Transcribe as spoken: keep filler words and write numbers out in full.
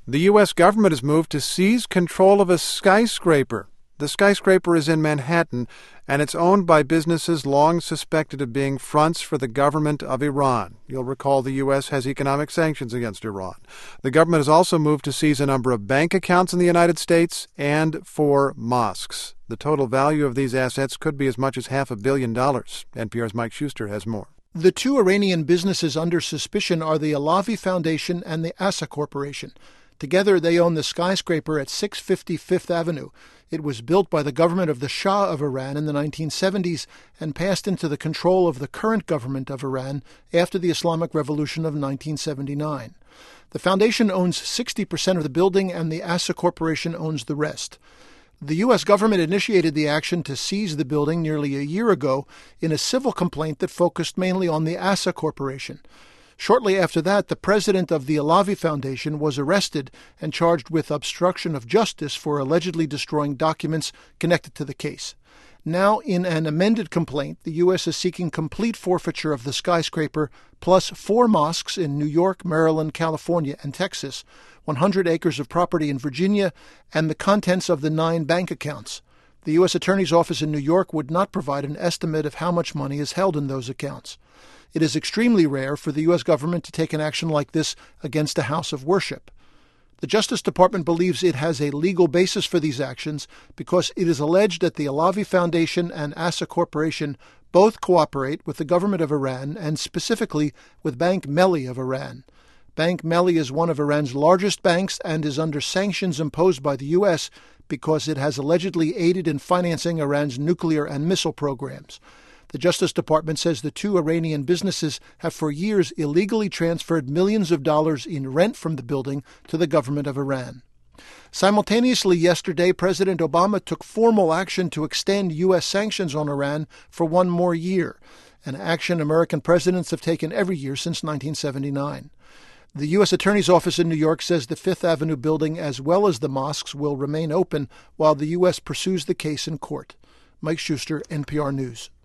The U S government has moved to seize control of a skyscraper. The skyscraper is in Manhattan, and it's owned by businesses long suspected of being fronts for the government of Iran. You'll recall the U S has economic sanctions against Iran. The government has also moved to seize a number of bank accounts in the United States and four mosques. The total value of these assets could be as much as half a billion dollars. N P R's Mike Schuster has more. The two Iranian businesses under suspicion are the Alavi Foundation and the Assa Corporation. Together, they own the skyscraper at six fifty Fifth Avenue. It was built by the government of the Shah of Iran in the nineteen seventies and passed into the control of the current government of Iran after the Islamic Revolution of nineteen seventy-nine. The foundation owns sixty percent of the building, and the Assa Corporation owns the rest. The U S government initiated the action to seize the building nearly a year ago in a civil complaint that focused mainly on the Assa Corporation. Shortly after that, the president of the Alavi Foundation was arrested and charged with obstruction of justice for allegedly destroying documents connected to the case. Now, in an amended complaint, the U S is seeking complete forfeiture of the skyscraper, plus four mosques in New York, Maryland, California, and Texas, one hundred acres of property in Virginia, and the contents of the nine bank accounts. The U S Attorney's Office in New York would not provide an estimate of how much money is held in those accounts. It is extremely rare for the U S government to take an action like this against a house of worship. The Justice Department believes it has a legal basis for these actions because it is alleged that the Alavi Foundation and Assa Corporation both cooperate with the government of Iran and specifically with Bank Melli of Iran. Bank Melli is one of Iran's largest banks and is under sanctions imposed by the U S because it has allegedly aided in financing Iran's nuclear and missile programs. The Justice Department says the two Iranian businesses have for years illegally transferred millions of dollars in rent from the building to the government of Iran. Simultaneously, yesterday, President Obama took formal action to extend U S sanctions on Iran for one more year, an action American presidents have taken every year since nineteen seventy-nine. The U S Attorney's Office in New York says the Fifth Avenue building, as well as the mosques, will remain open while the U S pursues the case in court. Mike Schuster, N P R News.